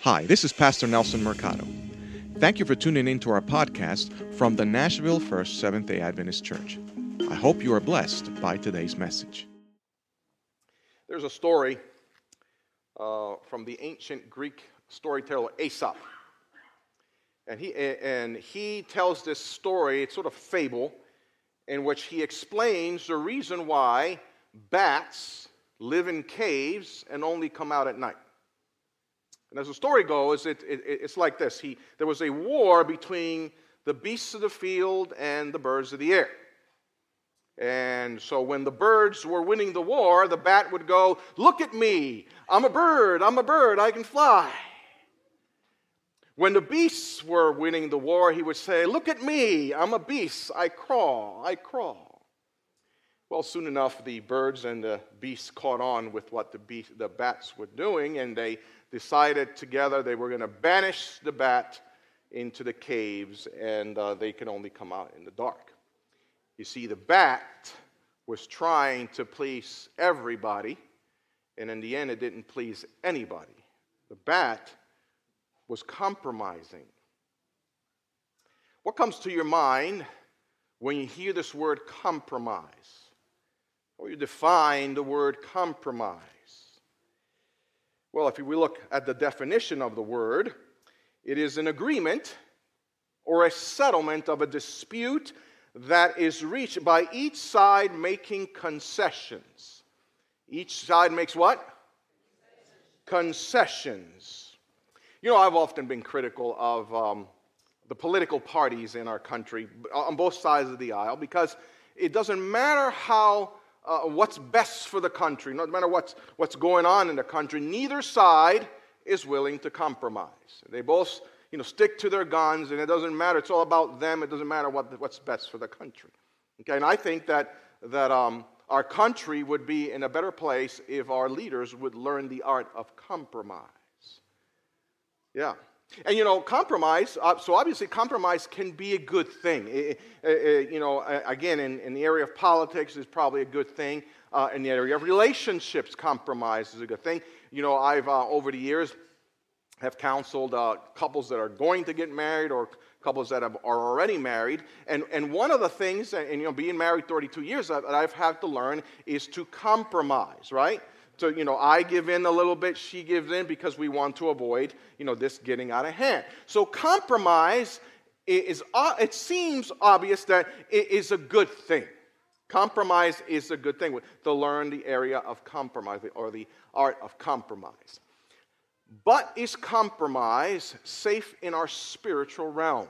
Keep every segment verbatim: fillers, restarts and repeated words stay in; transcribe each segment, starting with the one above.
Hi, this is Pastor Nelson Mercado. Thank you for tuning in to our podcast from the Nashville First Seventh-day Adventist Church. I hope you are blessed by today's message. There's a story uh, from the ancient Greek storyteller Aesop. And he, and he tells this story, it's sort of fable, in which he explains the reason why bats live in caves and only come out at night. And as the story goes, it, it, it's like this. He, there was a war between the beasts of the field and the birds of the air. And so when the birds were winning the war, the bat would go, "Look at me, I'm a bird, I'm a bird, I can fly." When the beasts were winning the war, he would say, "Look at me, I'm a beast, I crawl, I crawl." Well, soon enough, the birds and the beasts caught on with what the, beast, the bats were doing, and they decided together they were going to banish the bat into the caves, and uh, they could only come out in the dark. You see, the bat was trying to please everybody, and in the end, it didn't please anybody. The bat was compromising. What comes to your mind when you hear this word compromise? How do you define the word compromise? Well, if we look at the definition of the word, it is an agreement or a settlement of a dispute that is reached by each side making concessions. Each side makes what? Concessions. You know, I've often been critical of um, the political parties in our country on both sides of the aisle, because it doesn't matter how uh, what's best for the country, no matter what's what's going on in the country, neither side is willing to compromise. They both, you know, stick to their guns, and it doesn't matter. It's all about them. It doesn't matter what what's best for the country. Okay, and I think that that um, our country would be in a better place if our leaders would learn the art of compromise. Yeah. And, you know, compromise, uh, so obviously compromise can be a good thing. It, it, it, you know, again, in, in the area of politics is probably a good thing. Uh, in the area of relationships, compromise is a good thing. You know, I've, uh, over the years, have counseled uh, couples that are going to get married or couples that have, are already married. And, and one of the things, and, you know, being married thirty-two years, that I've had to learn is to compromise, right? So, you know, I give in a little bit, she gives in, because we want to avoid, you know, this getting out of hand. So compromise is, uh, it seems obvious that it is a good thing. Compromise is a good thing, to learn the area of compromise, or the art of compromise. But is compromise safe in our spiritual realm?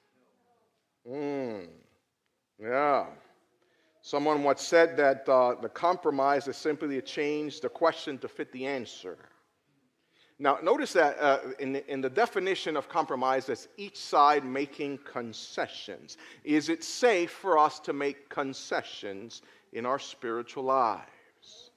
Hmm. Yeah. Someone once said that uh, the compromise is simply to change the question to fit the answer. Now, notice that uh, in, the, in the definition of compromise, it's each side making concessions. Is it safe for us to make concessions in our spiritual lives?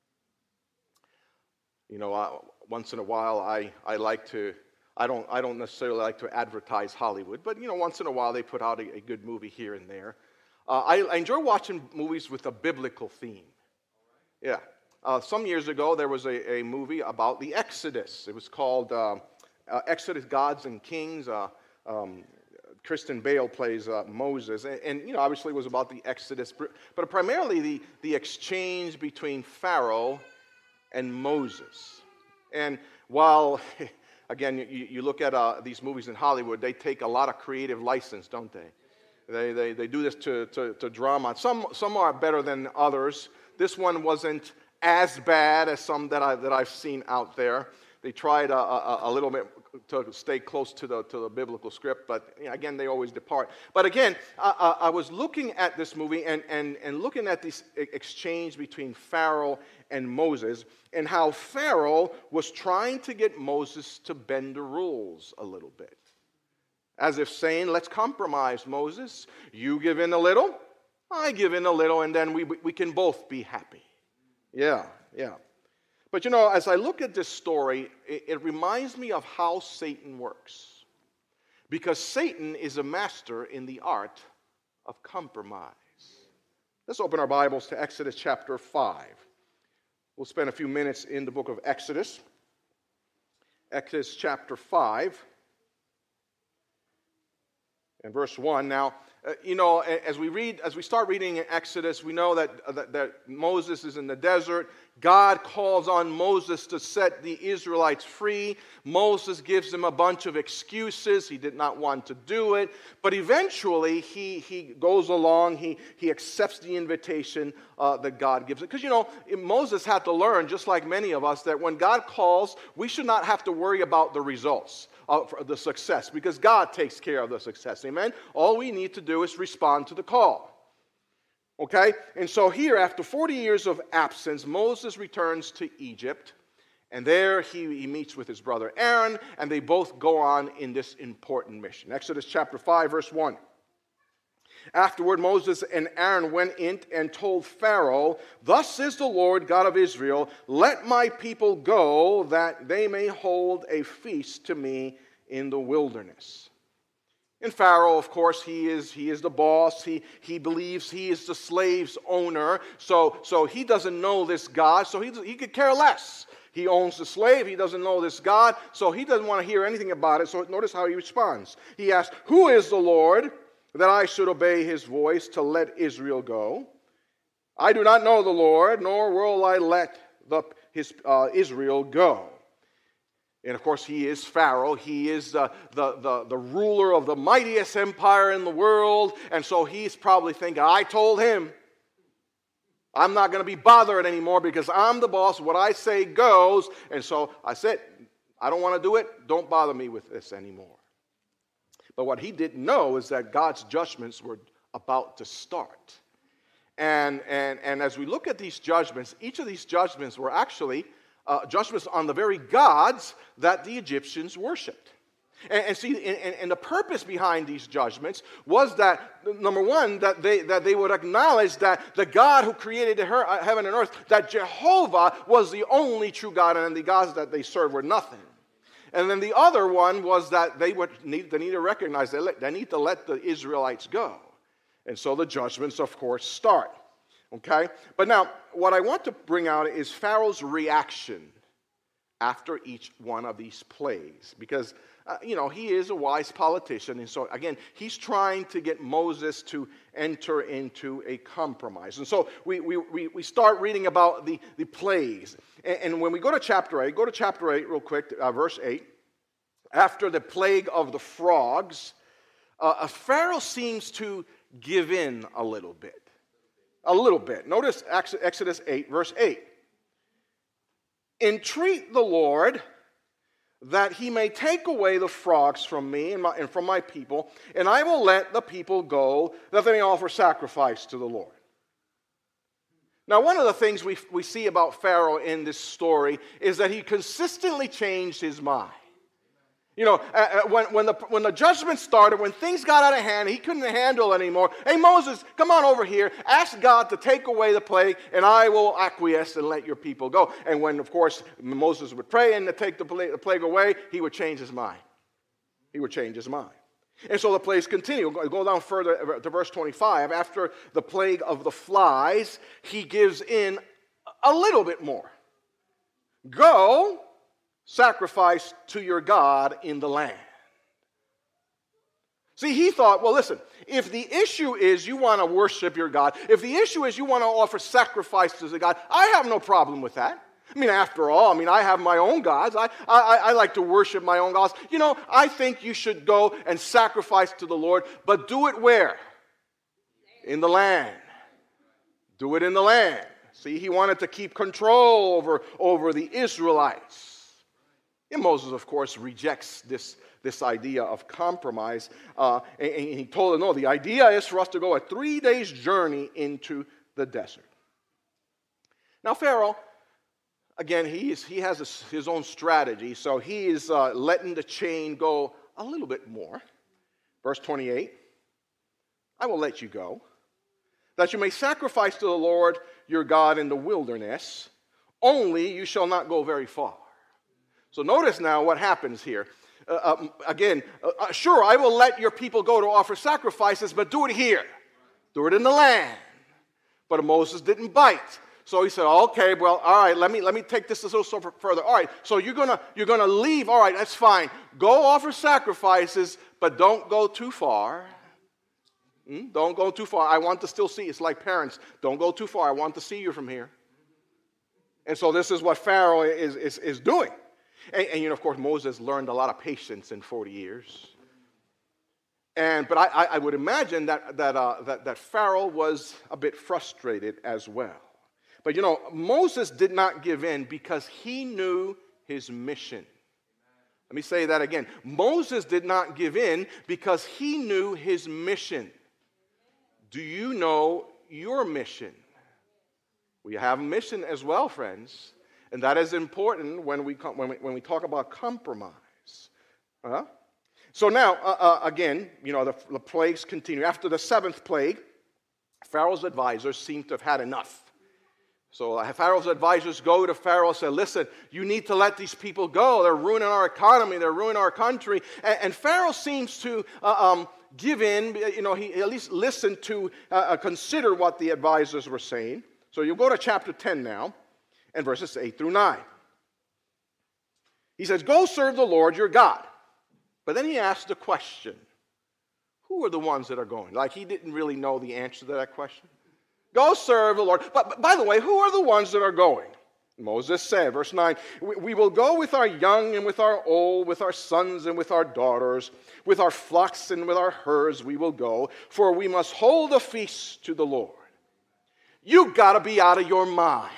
You know, I, once in a while, I, I like to, I don't, I don't necessarily like to advertise Hollywood, but, you know, once in a while they put out a, a good movie here and there. Uh, I, I enjoy watching movies with a biblical theme. Yeah. Uh, some years ago, there was a, a movie about the Exodus. It was called uh, uh, Exodus, Gods and Kings. Uh, um, Kristen Bale plays uh, Moses. And, and, you know, obviously it was about the Exodus, but primarily the, the exchange between Pharaoh and Moses. And while, again, you, you look at uh, these movies in Hollywood, they take a lot of creative license, don't they? They, they, they do this to, to, to drama. Some, some are better than others. This one wasn't as bad as some that, I, that I've seen out there. They tried a, a, a little bit to stay close to the, to the biblical script, but you know, again, they always depart. But again, I, I was looking at this movie and, and, and looking at this exchange between Pharaoh and Moses, and how Pharaoh was trying to get Moses to bend the rules a little bit. As if saying, let's compromise, Moses. You give in a little, I give in a little, and then we, we can both be happy. Yeah, yeah. But you know, as I look at this story, it, it reminds me of how Satan works. Because Satan is a master in the art of compromise. Let's open our Bibles to Exodus chapter five. We'll spend a few minutes in the book of Exodus. Exodus chapter five and verse one. Now, uh, you know, as we read, as we start reading in Exodus, we know that, uh, that, that Moses is in the desert. God calls on Moses to set the Israelites free. Moses gives him a bunch of excuses. He did not want to do it. But eventually, he, he goes along. He, he accepts the invitation uh, that God gives him. Because, you know, Moses had to learn, just like many of us, that when God calls, we should not have to worry about the results. Uh, the success, because God takes care of the success. Amen? All we need to do is respond to the call. Okay? And so here, after forty years of absence, Moses returns to Egypt, and there he, he meets with his brother Aaron, and they both go on in this important mission. Exodus chapter five, verse one. Afterward, Moses and Aaron went in and told Pharaoh, "Thus says the Lord God of Israel, let my people go, that they may hold a feast to me in the wilderness." And Pharaoh, of course, he is, he is the boss. He, he believes he is the slave's owner. So, so he doesn't know this God, so he, he could care less. He owns the slave. He doesn't know this God, so he doesn't want to hear anything about it. So notice how he responds. He asks, "Who is the Lord, that I should obey his voice to let Israel go? I do not know the Lord, nor will I let the, his, uh, Israel go." And of course, he is Pharaoh. He is the, the, the, the ruler of the mightiest empire in the world. And so he's probably thinking, I told him, I'm not going to be bothered anymore because I'm the boss. What I say goes. And so I said, I don't want to do it. Don't bother me with this anymore. But what he didn't know is that God's judgments were about to start. And, and, and as we look at these judgments, each of these judgments were actually uh, judgments on the very gods that the Egyptians worshipped. And, and see, and, and the purpose behind these judgments was that, number one, that they, that they would acknowledge that the God who created the her, heaven and earth, that Jehovah was the only true God, and the gods that they served were nothing. And then the other one was that they would need, they need to recognize, they, let, they need to let the Israelites go. And so the judgments, of course, start. Okay? But now, what I want to bring out is Pharaoh's reaction after each one of these plagues. Because, uh, you know, he is a wise politician. And so, again, he's trying to get Moses to enter into a compromise. And so we, we, we, we start reading about the, the plagues. And, and when we go to chapter eight, go to chapter eight real quick, uh, verse eight. After the plague of the frogs, uh, Pharaoh seems to give in a little bit. A little bit. Notice Exodus eight, verse eight. "Entreat the Lord that he may take away the frogs from me and, my, and from my people, and I will let the people go, that they may offer sacrifice to the Lord." Now, one of the things we, we see about Pharaoh in this story is that he consistently changed his mind. You know, uh, when, when, the, when the judgment started, when things got out of hand, he couldn't handle it anymore. "Hey, Moses, come on over here. Ask God to take away the plague, and I will acquiesce and let your people go." And when, of course, Moses would pray and to take the plague, the plague away, he would change his mind. He would change his mind. And so the plagues continue. Go down further to verse twenty-five. After the plague of the flies, he gives in a little bit more. "Go, sacrifice to your God in the land." See, he thought, well, listen, if the issue is you want to worship your God, if the issue is you want to offer sacrifices to God, I have no problem with that. I mean, after all, I mean, I have my own gods. I, I, I like to worship my own gods. You know, I think you should go and sacrifice to the Lord, but do it where? In the land. Do it in the land. See, he wanted to keep control over, over the Israelites. And Moses, of course, rejects this, this idea of compromise. Uh, and, and he told them, no, the idea is for us to go a three days journey into the desert. Now, Pharaoh, again, he, is, he has a, his own strategy. So he is uh, letting the chain go a little bit more. Verse twenty-eight, "I will let you go, that you may sacrifice to the Lord your God in the wilderness. Only you shall not go very far." So notice now what happens here. Uh, uh, again, uh, sure, I will let your people go to offer sacrifices, but do it here. Do it in the land. But Moses didn't bite. So he said, okay, well, all right, let me let me take this a little so further. All right, so you're gonna you're gonna leave. All right, that's fine. Go offer sacrifices, but don't go too far. Hmm? Don't go too far. I want to still see. It's like parents. Don't go too far. I want to see you from here. And so this is what Pharaoh is is, is doing. And, and you know, of course, Moses learned a lot of patience in forty years. And but I, I would imagine that that, uh, that that Pharaoh was a bit frustrated as well. But you know, Moses did not give in because he knew his mission. Let me say that again. Moses did not give in because he knew his mission. Do you know your mission? We have a mission as well, friends, and that is important when we when we, when we talk about compromise. Huh? So now, uh, uh, again, you know, the, the plagues continue. After the seventh plague, Pharaoh's advisors seem to have had enough. So uh, Pharaoh's advisors go to Pharaoh and say, listen, you need to let these people go. They're ruining our economy. They're ruining our country. And, and Pharaoh seems to uh, um, give in. You know, he at least listened to uh, consider what the advisors were saying. So you go to chapter ten now, and verses eight through nine. He says, go serve the Lord your God. But then he asked the question, who are the ones that are going? Like he didn't really know the answer to that question. Go serve the Lord. But, but by the way, who are the ones that are going? Moses said, verse nine, we, we will go with our young and with our old, with our sons and with our daughters, with our flocks and with our herds we will go, for we must hold a feast to the Lord. You got to be out of your mind.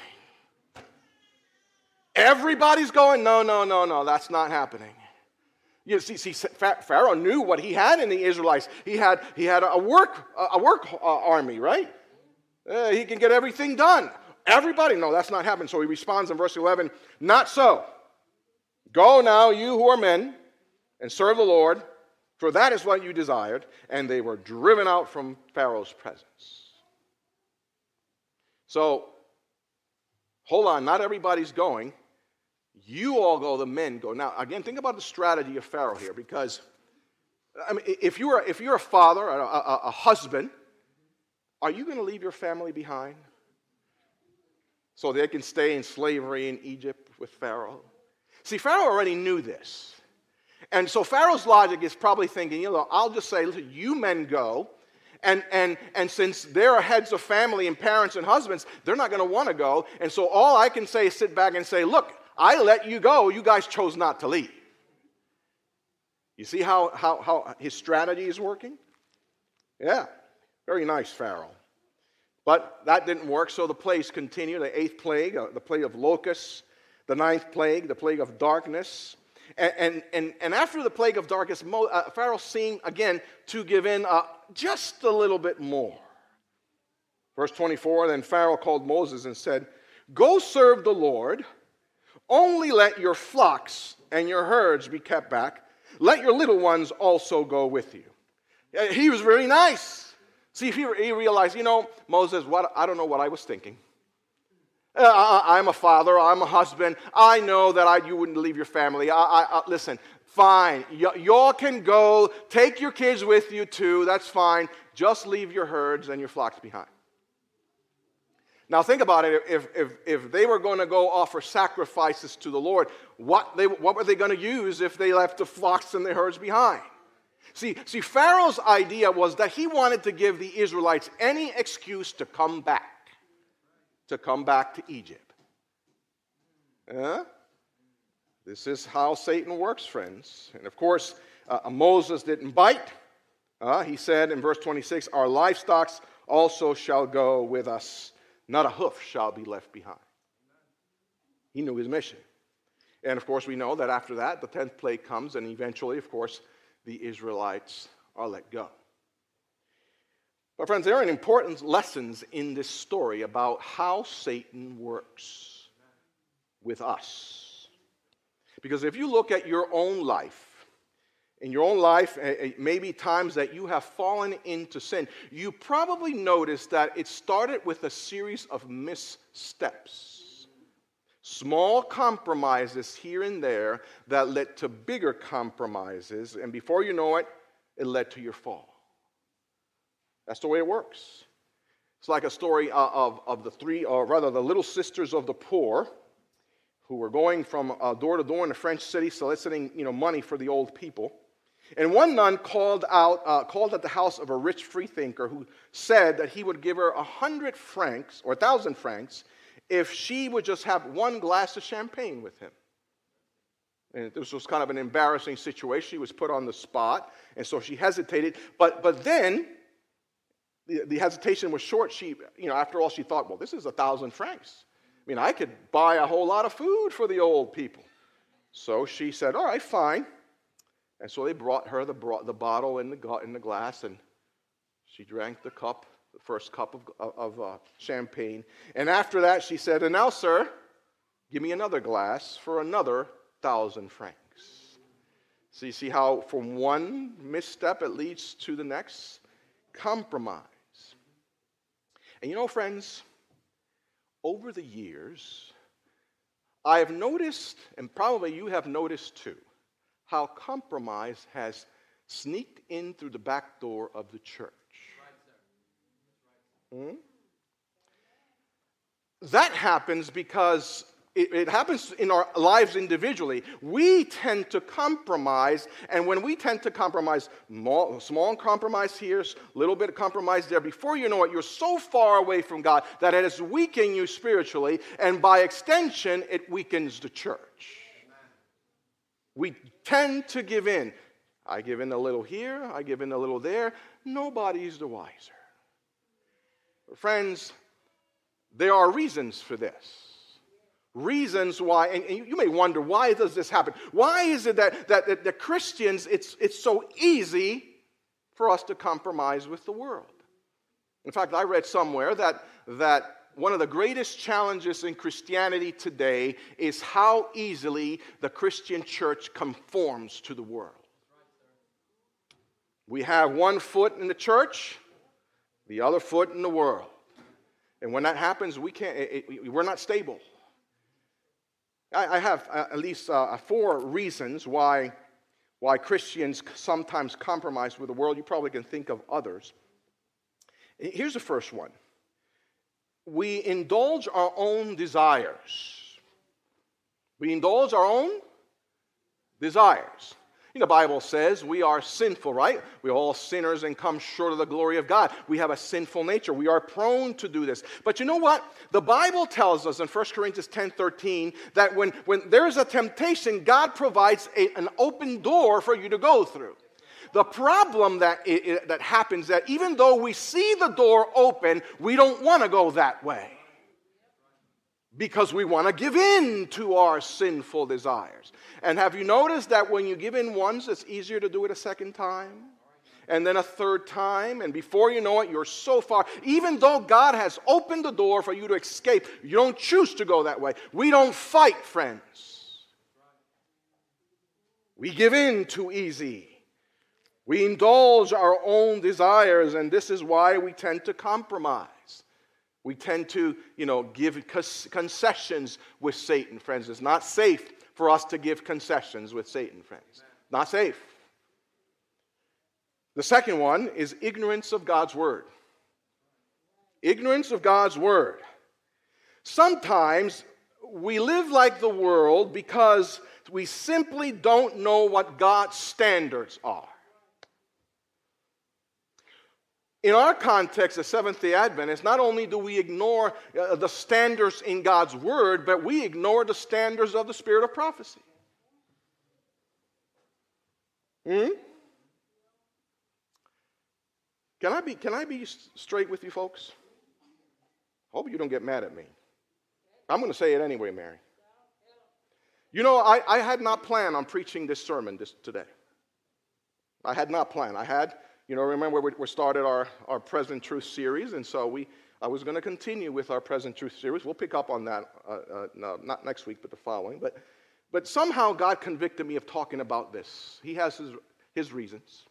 Everybody's going, no, no, no, no, that's not happening. You see, see, Pharaoh knew what he had in the Israelites. He had, he had a work, a work uh, army, right? Uh, he can get everything done. Everybody, no, that's not happening. So he responds in verse eleven, not so. Go now, you who are men, and serve the Lord, for that is what you desired. And they were driven out from Pharaoh's presence. So, hold on, not everybody's going. You all go, the men go. Now, again, think about the strategy of Pharaoh here, because I mean, if you're if you're a father, a, a, a husband, are you going to leave your family behind so they can stay in slavery in Egypt with Pharaoh? See, Pharaoh already knew this, and so Pharaoh's logic is probably thinking, you know, I'll just say, listen, you men go. And, and, and since they're heads of family and parents and husbands, they're not going to want to go. And so all I can say is sit back and say, look, I let you go. You guys chose not to leave. You see how, how, how his strategy is working? Yeah, very nice, Pharaoh. But that didn't work, so the plagues continue. The eighth plague, uh, the plague of locusts. The ninth plague, the plague of darkness. And, and, and, and after the plague of darkness, Mo, uh, Pharaoh seemed, again, to give in uh, just a little bit more. Verse twenty-four, then Pharaoh called Moses and said, go serve the Lord. Only let your flocks and your herds be kept back. Let your little ones also go with you. He was very nice. See, he, he realized, you know, Moses, what I don't know what I was thinking. Uh, I, I'm a father. I'm a husband. I know that I, you wouldn't leave your family. I, I, I, listen, fine. Y- y'all can go. Take your kids with you too. That's fine. Just leave your herds and your flocks behind. Now think about it. If, if, if they were going to go offer sacrifices to the Lord, what, they, what were they going to use if they left the flocks and the herds behind? See, see, Pharaoh's idea was that he wanted to give the Israelites any excuse to come back. To come back to Egypt. Uh, this is how Satan works, friends. And of course, uh, Moses didn't bite. Uh, he said in verse twenty-six, our livestock also shall go with us. Not a hoof shall be left behind. He knew his mission. And of course, we know that after that, the tenth plague comes, and eventually, of course, the Israelites are let go. But friends, there are important lessons in this story about how Satan works with us. Because if you look at your own life, in your own life, maybe times that you have fallen into sin, you probably noticed that it started with a series of missteps. Small compromises here and there that led to bigger compromises, and before you know it, it led to your fall. That's the way it works. It's like a story uh, of, of the three, or rather the little sisters of the poor, who were going from uh, door to door in a French city soliciting, you know, money for the old people. And one nun called out, uh, called at the house of a rich freethinker who said that he would give her a hundred francs or a thousand francs if she would just have one glass of champagne with him. And this was kind of an embarrassing situation. She was put on the spot, and so she hesitated. But but then the, the hesitation was short. She, you know, after all, she thought, well, this is a thousand francs. I mean, I could buy a whole lot of food for the old people. So she said, all right, fine. And so they brought her the, the bottle and the, in the glass, and she drank the cup, the first cup of, of uh, champagne. And after that, she said, and now, sir, give me another glass for another thousand francs. So you see how from one misstep it leads to the next? Compromise. And you know, friends, over the years, I have noticed, and probably you have noticed too, how compromise has sneaked in through the back door of the church. Hmm? That happens because it, it happens in our lives individually. We tend to compromise, and when we tend to compromise, small, small compromise here, little bit of compromise there, before you know it, you're so far away from God that it is weakening you spiritually, and by extension, it weakens the church. We tend to give in. I give in a little here, I give in a little there. Nobody's the wiser. Friends, there are reasons for this. Reasons why, and, and you may wonder, why does this happen? Why is it that, that, that the Christians, it's, it's so easy for us to compromise with the world? In fact, I read somewhere that, that one of the greatest challenges in Christianity today is how easily the Christian church conforms to the world. We have one foot in the church, the other foot in the world. And when that happens, we can't, it, it, we're not stable. I, I have uh, at least uh, four reasons why, why Christians sometimes compromise with the world. You probably can think of others. Here's the first one. We indulge our own desires. We indulge our own desires. You know, the Bible says we are sinful, right? We're all sinners and come short of the glory of God. We have a sinful nature. We are prone to do this. But you know what? The Bible tells us in First Corinthians ten thirteen that when, when there is a temptation, God provides a, an open door for you to go through. The problem that, it, it, that happens that even though we see the door open, we don't want to go that way. Because we want to give in to our sinful desires. And have you noticed that when you give in once, it's easier to do it a second time? And then a third time, and before you know it, you're so far. Even though God has opened the door for you to escape, you don't choose to go that way. We don't fight, friends. We give in too easy. We indulge our own desires, and this is why we tend to compromise. We tend to, you know, give concessions with Satan, friends. It's not safe for us to give concessions with Satan, friends. Not safe. The second one is ignorance of God's word. Ignorance of God's word. Sometimes we live like the world because we simply don't know what God's standards are. In our context as Seventh-day Adventists, not only do we ignore uh, the standards in God's Word, but we ignore the standards of the spirit of prophecy. Hmm? Can I be, can I be straight with you folks? Hope you don't get mad at me. I'm going to say it anyway, Mary. You know, I, I had not planned on preaching this sermon this, today. I had not planned. I had... You know, remember we, we started our, our Present Truth series, and so we I was going to continue with our Present Truth series. We'll pick up on that, uh, uh, no, not next week, but the following. But, but somehow God convicted me of talking about this. He has his, his reasons.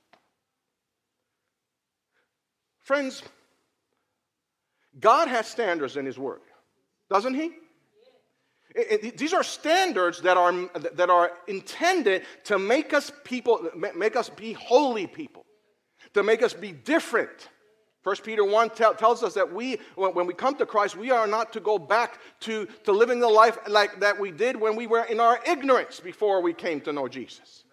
Friends, God has standards in His Word, doesn't He? It, it, these are standards that are, that are intended to make us people, make us be holy people. To make us be different. First Peter one tell, tells us that we, when, when we come to Christ, we are not to go back to, to living the life like that we did when we were in our ignorance before we came to know Jesus.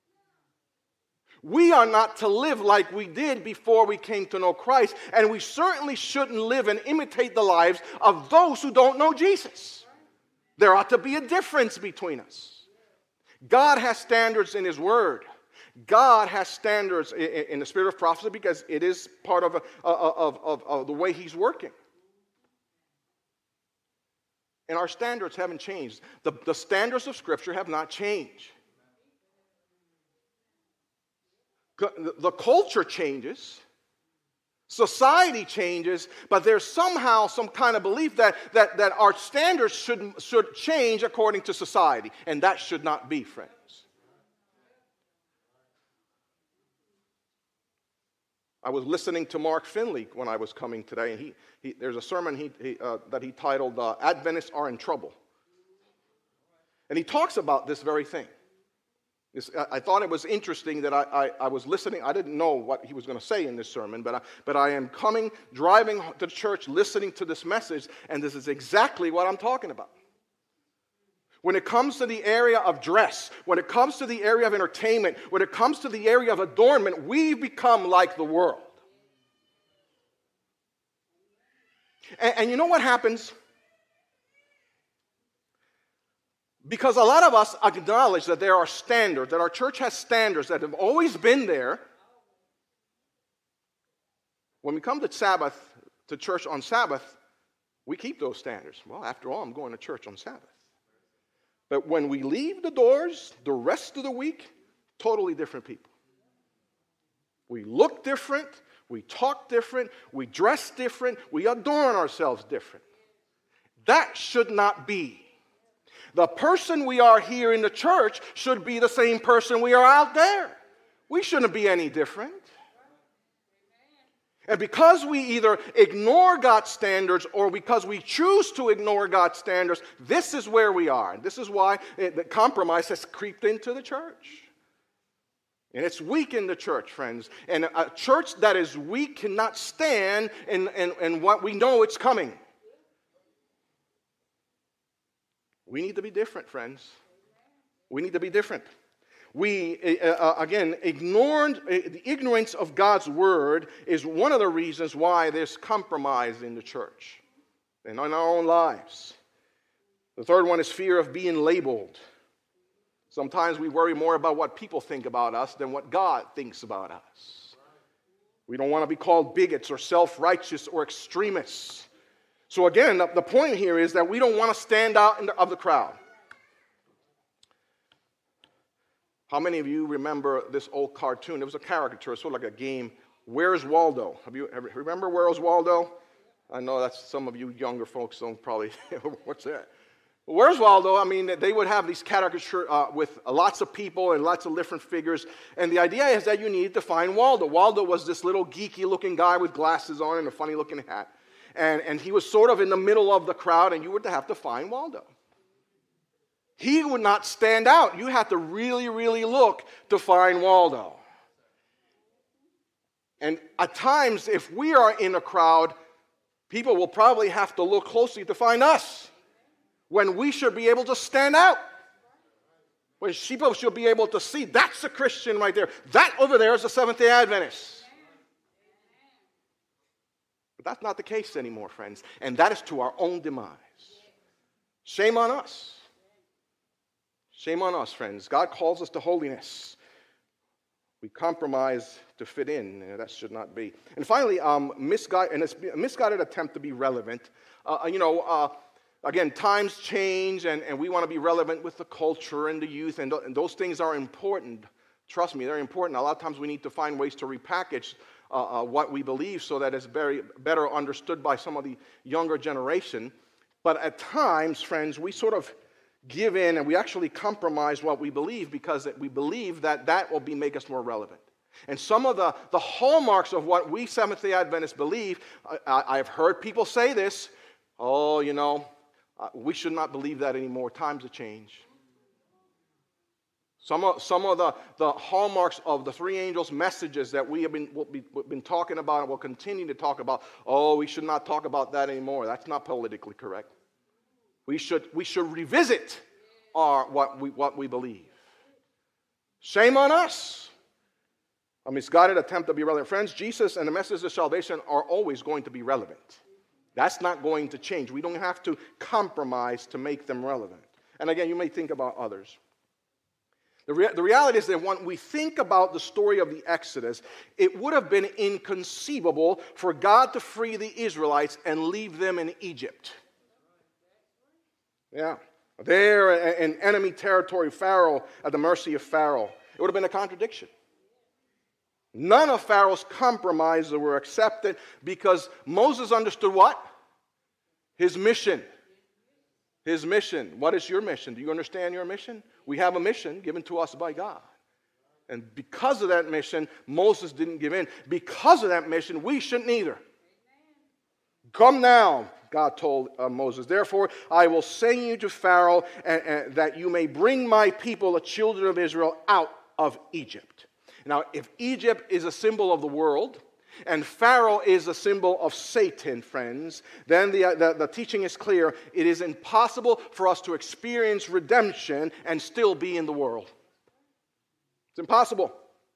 We are not to live like we did before we came to know Christ, and we certainly shouldn't live and imitate the lives of those who don't know Jesus. There ought to be a difference between us. God has standards in His Word. God has standards in the spirit of prophecy because it is part of, a, of, of, of the way He's working. And our standards haven't changed. The, the standards of Scripture have not changed. The culture changes, society changes, but there's somehow some kind of belief that, that, that our standards should, should change according to society, and that should not be, friends. I was listening to Mark Finley when I was coming today, and he, he there's a sermon he, he, uh, that he titled, uh, Adventists Are in Trouble. And he talks about this very thing. This, I, I thought it was interesting that I, I, I was listening. I didn't know what he was going to say in this sermon, but I, but I am coming, driving to church, listening to this message, and this is exactly what I'm talking about. When it comes to the area of dress, when it comes to the area of entertainment, when it comes to the area of adornment, we become like the world. And, and you know what happens? Because a lot of us acknowledge that there are standards, that our church has standards that have always been there. When we come to Sabbath, to church on Sabbath, we keep those standards. Well, after all, I'm going to church on Sabbath. But when we leave the doors, the rest of the week, totally different people. We look different, we talk different, we dress different, we adorn ourselves different. That should not be. The person we are here in the church should be the same person we are out there. We shouldn't be any different. And because we either ignore God's standards or because we choose to ignore God's standards, this is where we are. And this is why it, the compromise has creeped into the church. And it's weak in the church, friends. And a church that is weak cannot stand in, in, in what we know it's coming. We need to be different, friends. We need to be different. We, uh, again, ignored, uh, the ignorance of God's word is one of the reasons why there's compromise in the church and in our own lives. The third one is fear of being labeled. Sometimes we worry more about what people think about us than what God thinks about us. We don't want to be called bigots or self-righteous or extremists. So again, the, the point here is that we don't want to stand out in the, of the crowd. How many of you remember this old cartoon? It was a caricature, sort of like a game. Where's Waldo? Have you ever remember Where's Waldo? I know that's some of you younger folks don't probably. What's that? Where's Waldo? I mean, they would have these caricatures uh, with lots of people and lots of different figures. And the idea is that you needed to find Waldo. Waldo was this little geeky-looking guy with glasses on and a funny-looking hat. And, and he was sort of in the middle of the crowd, and you would have to find Waldo. He would not stand out. You had to really, really look to find Waldo. And at times, if we are in a crowd, people will probably have to look closely to find us when we should be able to stand out. When people should be able to see, that's a Christian right there. That over there is a Seventh-day Adventist. But that's not the case anymore, friends. And that is to our own demise. Shame on us. Shame on us, friends. God calls us to holiness. We compromise to fit in. That should not be. And finally, um, misguided, and it's a misguided attempt to be relevant. Uh, you know, uh, again, times change, and, and we want to be relevant with the culture and the youth, and, th- and those things are important. Trust me, they're important. A lot of times we need to find ways to repackage uh, uh, what we believe so that it's very better understood by some of the younger generation. But at times, friends, we sort of give in and we actually compromise what we believe because we believe that that will be make us more relevant. And some of the, the hallmarks of what we Seventh-day Adventists believe, I, I've heard people say this, oh, you know, uh, we should not believe that anymore. Times have changed. Some of, some of the, the hallmarks of the three angels' messages that we have been, we'll be, we've been talking about and will continue to talk about. Oh, we should not talk about that anymore. That's not politically correct. We should, we should revisit our, what, we, what we believe. Shame on us. A misguided attempt to be relevant. Friends, Jesus and the message of salvation are always going to be relevant. That's not going to change. We don't have to compromise to make them relevant. And again, you may think about others. The, rea- the reality is that when we think about the story of the Exodus, it would have been inconceivable for God to free the Israelites and leave them in Egypt. Yeah. There in enemy territory, Pharaoh, at the mercy of Pharaoh. It would have been a contradiction. None of Pharaoh's compromises were accepted because Moses understood what? His mission. His mission. What is your mission? Do you understand your mission? We have a mission given to us by God. And because of that mission, Moses didn't give in. Because of that mission, we shouldn't either. Come now, God told uh, Moses. Therefore, I will send you to Pharaoh and, and, that you may bring my people, the children of Israel, out of Egypt. Now, if Egypt is a symbol of the world, and Pharaoh is a symbol of Satan, friends, then the, the, the teaching is clear. It is impossible for us to experience redemption and still be in the world. It's impossible.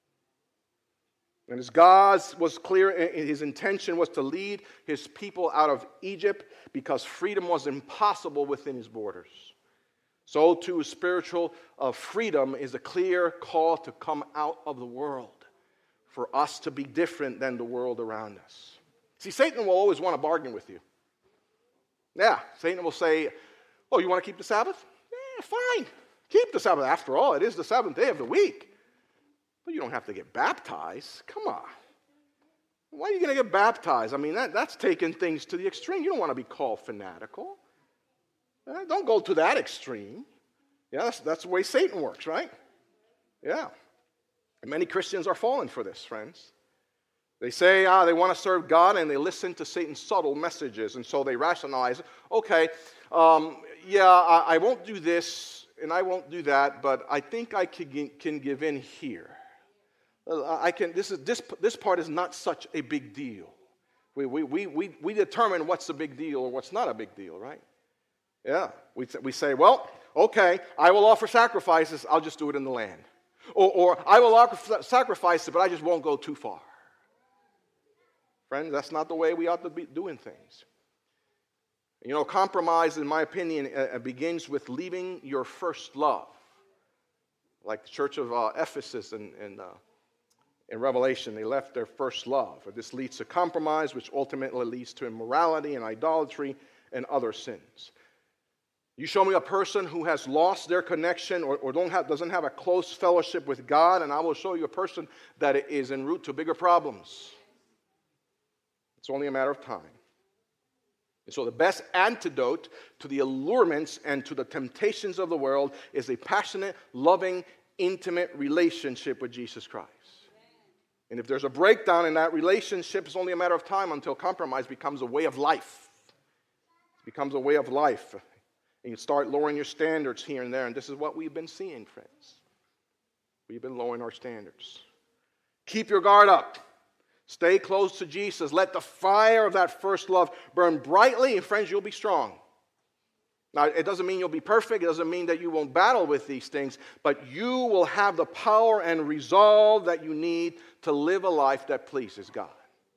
And as God was clear, his intention was to lead his people out of Egypt because freedom was impossible within his borders. So too, spiritual uh, freedom is a clear call to come out of the world, for us to be different than the world around us. See, Satan will always want to bargain with you. Yeah, Satan will say, oh, you want to keep the Sabbath? Yeah, fine. Keep the Sabbath. After all, it is the seventh day of the week. But you don't have to get baptized. Come on. Why are you going to get baptized? I mean, that, that's taking things to the extreme. You don't want to be called fanatical. Uh, don't go to that extreme. Yeah, that's, that's the way Satan works, right? Yeah. And many Christians are falling for this, friends. They say ah, they want to serve God, and they listen to Satan's subtle messages, and so they rationalize, okay, um, yeah, I, I won't do this, and I won't do that, but I think I can, can give in here. I can. This is this this part is not such a big deal. We we we we we determine what's a big deal or what's not a big deal, right? Yeah. We we say, well, okay, I will offer sacrifices. I'll just do it in the land. Or, or I will offer sacrifices, but I just won't go too far. Friends, that's not the way we ought to be doing things. You know, compromise, in my opinion, uh, begins with leaving your first love. Like the church of uh, Ephesus in, in, uh, in Revelation, they left their first love. This leads to compromise, which ultimately leads to immorality and idolatry and other sins. You show me a person who has lost their connection or, or don't have, doesn't have a close fellowship with God, and I will show you a person that is en route to bigger problems. It's only a matter of time. And so the best antidote to the allurements and to the temptations of the world is a passionate, loving, intimate relationship with Jesus Christ. And if there's a breakdown in that relationship, it's only a matter of time until compromise becomes a way of life. It becomes a way of life. And you start lowering your standards here and there. And this is what we've been seeing, friends. We've been lowering our standards. Keep your guard up. Stay close to Jesus. Let the fire of that first love burn brightly. And friends, you'll be strong. Now, it doesn't mean you'll be perfect. It doesn't mean that you won't battle with these things. But you will have the power and resolve that you need to live a life that pleases God.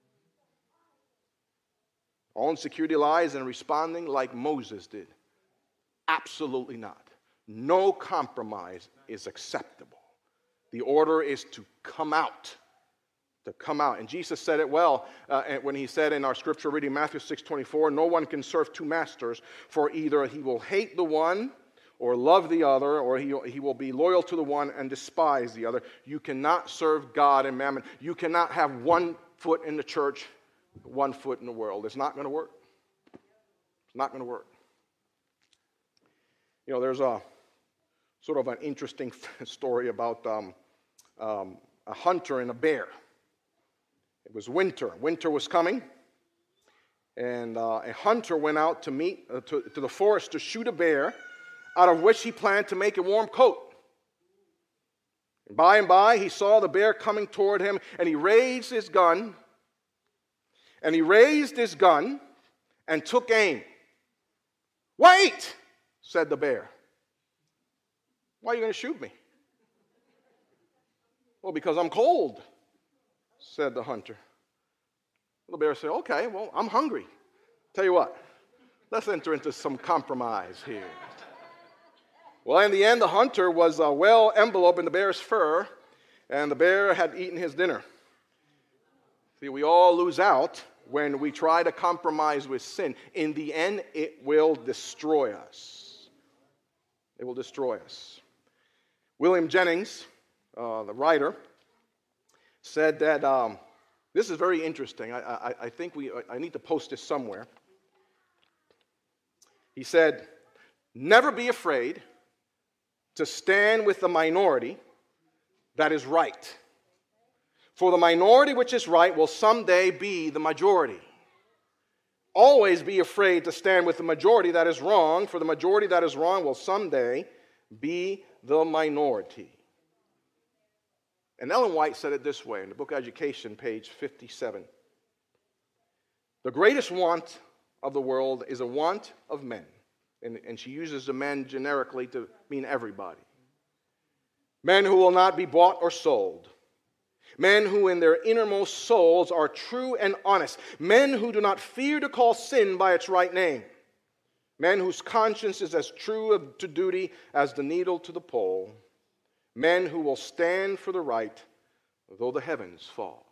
All insecurity lies in responding like Moses did. Absolutely not. No compromise is acceptable. The order is to come out. To come out. And Jesus said it well uh, when he said in our scripture reading, Matthew six twenty-four, no one can serve two masters, for either he will hate the one or love the other, or he, he will be loyal to the one and despise the other. You cannot serve God and mammon. You cannot have one foot in the church, one foot in the world. It's not going to work. It's not going to work. You know, there's a sort of an interesting story about um, um, a hunter and a bear. It was winter. Winter was coming, and uh, a hunter went out to meet uh, to, to the forest to shoot a bear, out of which he planned to make a warm coat. And by and by, he saw the bear coming toward him, and he raised his gun, and he raised his gun and took aim. "Wait," said the bear. "Why are you going to shoot me?" "Well, because I'm cold," said the hunter. The bear said, "Okay, well, I'm hungry. Tell you what, let's enter into some compromise here." Well, in the end, the hunter was uh, well enveloped in the bear's fur, and the bear had eaten his dinner. See, we all lose out when we try to compromise with sin. In the end, it will destroy us. It will destroy us. William Jennings, uh, the writer, said that um, this is very interesting. I, I, I think we, I need to post this somewhere. He said, "Never be afraid to stand with the minority that is right. For the minority which is right will someday be the majority. Always be afraid to stand with the majority that is wrong, for the majority that is wrong will someday be the minority." And Ellen White said it this way in the book Education, page fifty-seven. "The greatest want of the world is a want of men." And, and she uses the men generically to mean everybody. "Men who will not be bought or sold. Men who in their innermost souls are true and honest. Men who do not fear to call sin by its right name. Men whose conscience is as true to duty as the needle to the pole. Men who will stand for the right though the heavens fall."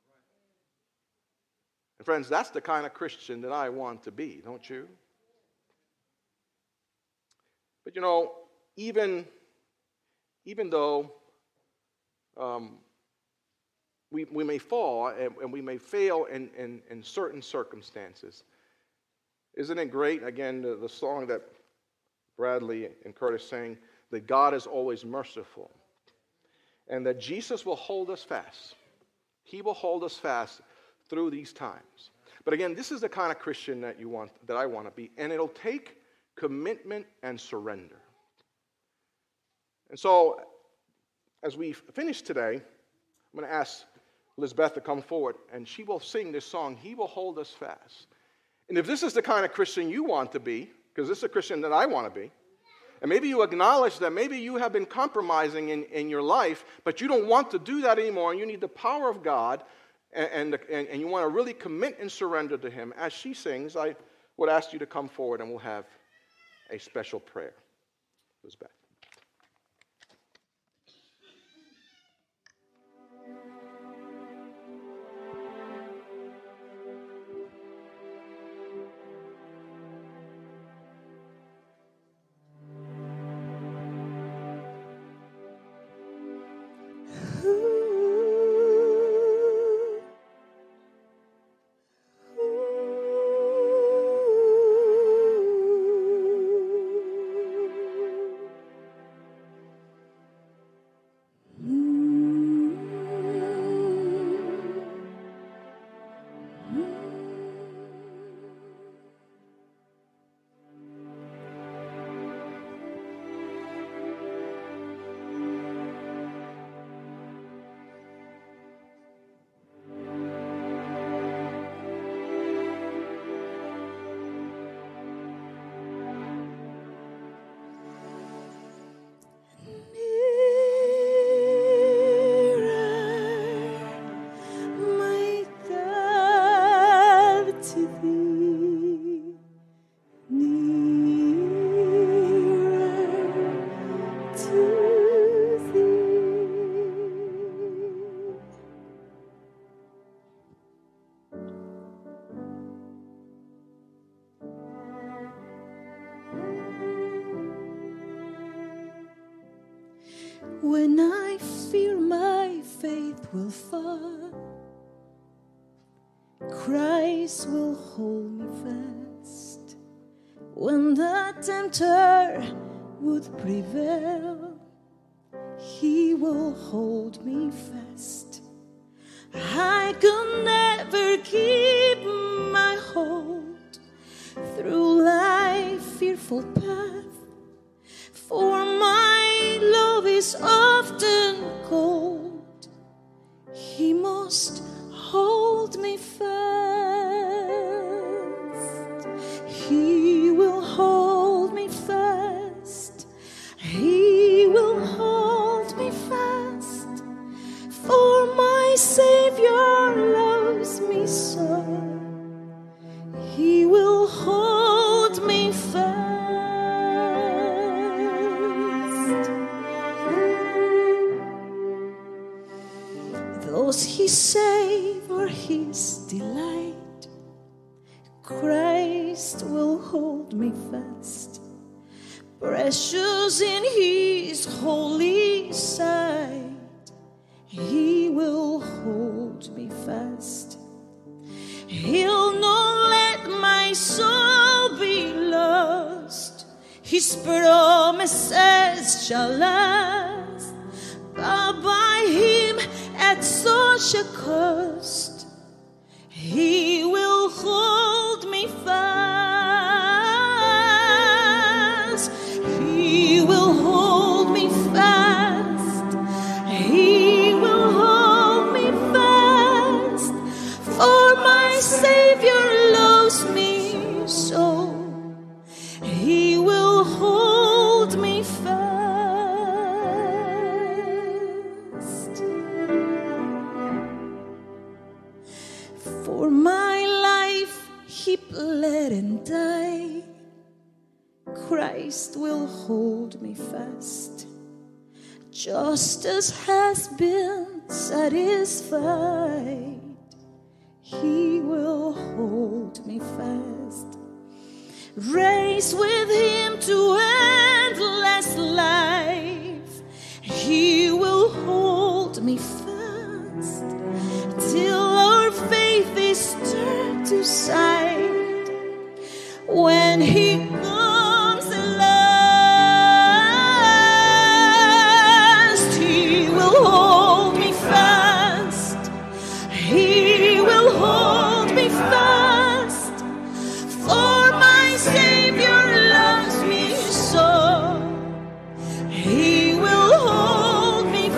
And friends, that's the kind of Christian that I want to be, don't you? But you know, even, even though um, we, we may fall and, and we may fail in, in, in certain circumstances, isn't it great, again, the, the song that Bradley and Curtis sang, that God is always merciful and that Jesus will hold us fast. He will hold us fast through these times. But again, this is the kind of Christian that you want, that I want to be, and it'll take commitment and surrender. And so, as we finish today, I'm going to ask Elizabeth to come forward, and she will sing this song, "He Will Hold Us Fast." And if this is the kind of Christian you want to be, because this is a Christian that I want to be, and maybe you acknowledge that maybe you have been compromising in, in your life, but you don't want to do that anymore, and you need the power of God, and, and, and you want to really commit and surrender to Him, as she sings, I would ask you to come forward and we'll have a special prayer. Elizabeth. When I fear my faith will fall, Christ will hold me fast. When the tempter would prevail, He will hold me fast. I could never keep my hold through life's fearful path, for my love is often hold, He must hold me fast. He will hold me fast. He will hold me fast. For my Savior loves me so. He will hold me fast. Those He saved are His delight. Christ will hold me fast. Precious in His holy sight, He will hold me fast. He'll not let my soul be lost. His promises shall last. But by Him at such a cost, He will hold me fast. He will hold me fast. He will hold me fast. For my Savior loves me so. He will hold me fast. For my life He bled and died. Christ will hold me fast. Justice has been satisfied. He will hold me fast. Raised with Him to endless life, He will hold me fast till our faith is turned to sight. When He comes at last, He will hold me fast. He will hold me fast. For my Savior loves me so. He will hold me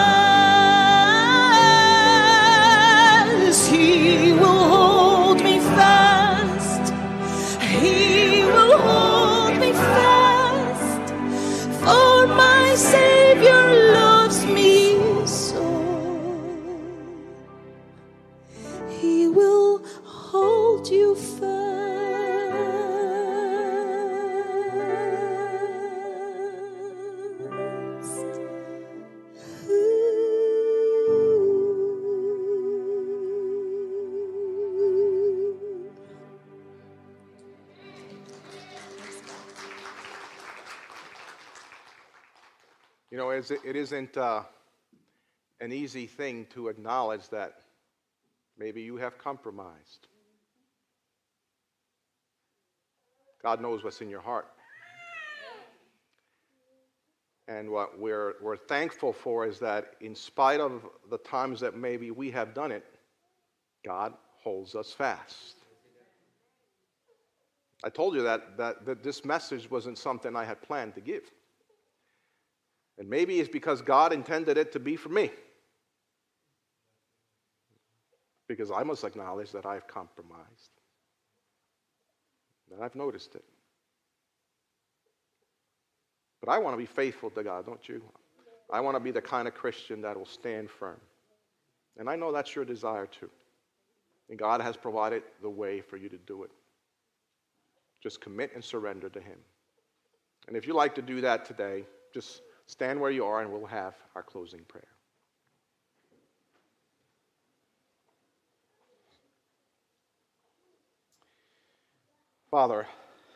fast. He will hold me fast. He will hold me fast. For my Savior loves me so. He will hold you fast. You know, it isn't uh, an easy thing to acknowledge that maybe you have compromised. God knows what's in your heart. And what we're, we're thankful for is that in spite of the times that maybe we have done it, God holds us fast. I told you that, that, that this message wasn't something I had planned to give. And maybe it's because God intended it to be for me. Because I must acknowledge that I've compromised. That I've noticed it. But I want to be faithful to God, don't you? I want to be the kind of Christian that will stand firm. And I know that's your desire too. And God has provided the way for you to do it. Just commit and surrender to Him. And if you'd like to do that today, just stand where you are and we'll have our closing prayer. Father,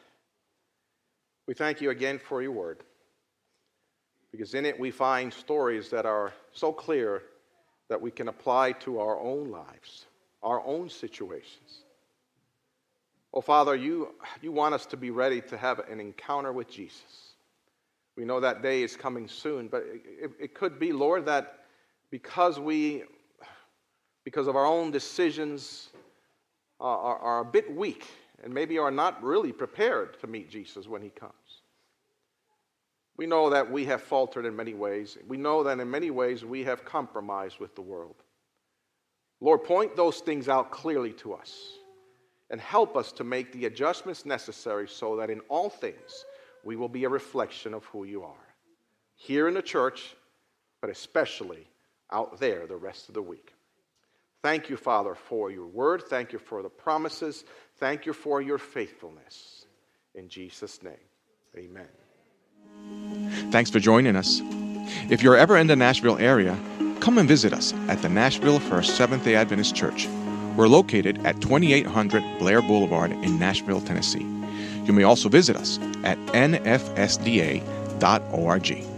we thank you again for your word, because in it we find stories that are so clear that we can apply to our own lives, our own situations. Oh, Father, you, you want us to be ready to have an encounter with Jesus. We know that day is coming soon, but it, it could be, Lord, that because we, because of our own decisions, uh, are, are a bit weak and maybe are not really prepared to meet Jesus when He comes. We know that we have faltered in many ways. We know that in many ways we have compromised with the world. Lord, point those things out clearly to us and help us to make the adjustments necessary so that in all things we will be a reflection of who you are. Here in the church, but especially out there the rest of the week. Thank you, Father, for your word. Thank you for the promises. Thank you for your faithfulness. In Jesus' name, amen. Thanks for joining us. If you're ever in the Nashville area, come and visit us at the Nashville First Seventh-day Adventist Church. We're located at twenty-eight hundred Blair Boulevard in Nashville, Tennessee. You may also visit us at n f s d a dot org.